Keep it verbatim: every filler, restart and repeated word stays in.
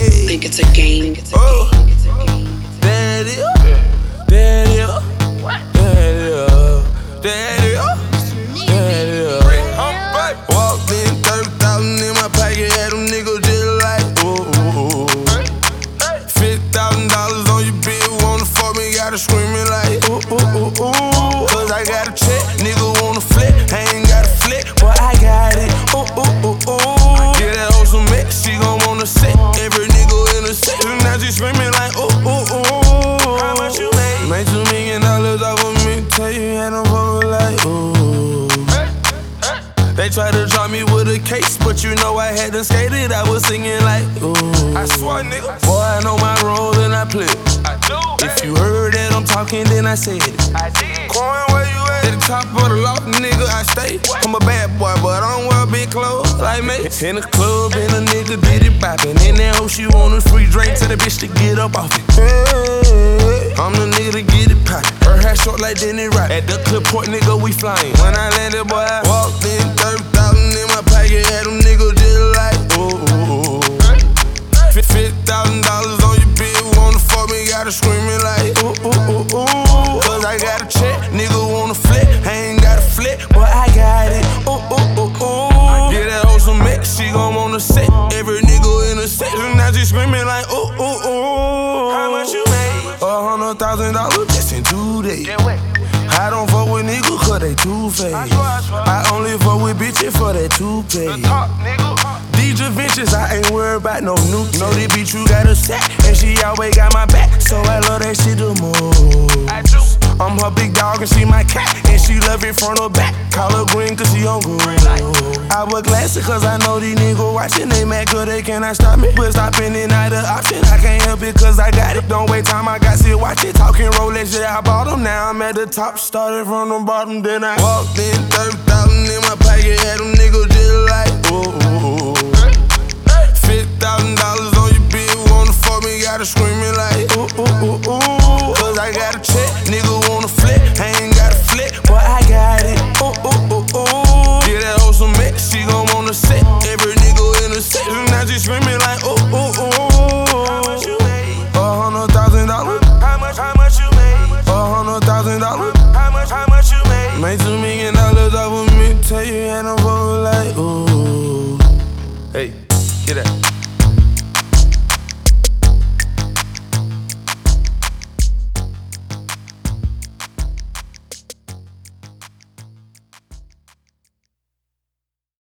Hey. Think it's a game. Oh. There it is. There it is. There it is. There it is. There it is. Walked in, thirty thousand in my pocket, had them niggas just like, ooh, ooh, ooh. fifty thousand dollars on your bill, wanna fuck me, gotta screaming like, ooh, ooh, ooh, ooh. Cause I got a check, nigga wanna flip, I ain't got a flip, but I got it, ooh, ooh, ooh, ooh. Get that hoe some mix, she gon' wanna sit, every nigga in the set, now she screaming like, ooh, ooh, ooh. How much you made? Made two million dollars off of me, tell you had them fuckin' like, ooh. They tried to drop me with a case, but you know I hadn't skated. I was singing like, ooh. I swear, nigga. Boy, I know my role and I play it. I do. If you heard that I'm talking, then I said it. I did. Coin, where you at? At the top of the loft, nigga, I stay. I'm a bad boy, but I don't wear big clothes like me. In the club, and a nigga did it poppin'. In that hoe, she want a free drink, tell the bitch to get up off it. Hey, I'm the nigga to get it poppin'. Her hair short like Denny Rock. At the clip point, nigga, we flyin'. When I landed, boy, I walked in. thirty thousand in my pocket, had them niggas just like, ooh, ooh, ooh. fifty thousand dollars on your bill, wanna fuck me, gotta screaming like, ooh, ooh, ooh, ooh. Cause I got a check, nigga wanna flip, I ain't got a flip, but I got it, ooh, ooh, ooh, ooh. Get that hoe some mix, she gon' wanna sit, every nigga in the set, now she screaming like, ooh, ooh, ooh. How much you made? A hundred thousand dollars just in two days. I don't fuck with niggas cause they two-faced. I only fuck with bitches for that two-pay. These adventures, I ain't worried about no new. Know this bitch you got a set, and she always got my back. So I love that shit the most. I'm her big dog and she my cat, and she love it front or back. Call her green cause she on good. I wear glasses cause I know these niggas watching. They mad cause they cannot stop me. But stopping it not an option. I can't help it cause I got it. Don't wait time, I got shit, watch it. Talking Rolex, yeah, I bought them. Now I'm at the top, started from the bottom. Then I walked in, thirty thousand in my pocket, had them niggas just like, ooh, ooh, ooh.